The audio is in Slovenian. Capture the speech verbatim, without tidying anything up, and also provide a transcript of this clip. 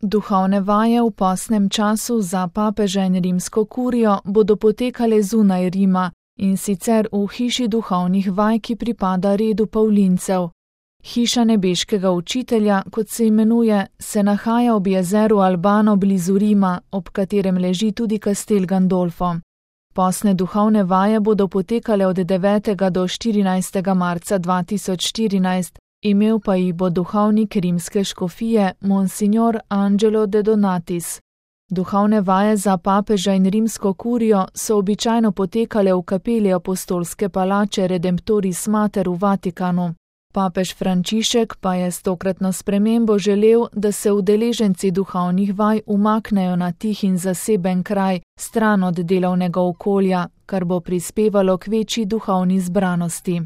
Duhovne vaje v postnem času za papeža in rimsko kurijo bodo potekale zunaj Rima, in sicer v hiši duhovnih vaj, ki pripada redu Pavlincev. Hiša nebeškega učitelja, kot se imenuje, se nahaja ob jezeru Albano blizu Rima, ob katerem leži tudi Castel Gandolfo. Postne duhovne vaje bodo potekale od devetega do štirinajstega marca dva tisoč štirinajst, imel pa jih bo duhovnik rimske škofije Monsignor Angelo de Donatis. Duhovne vaje za papeža in rimsko kurijo so običajno potekale v kapeli apostolske palače Redemptoris Mater v Vatikanu. Papež Frančišek pa je s tokratno spremembo želel, da se udeleženci duhovnih vaj umaknejo na tih in zaseben kraj, stran od delovnega okolja, kar bo prispevalo k večji duhovni zbranosti.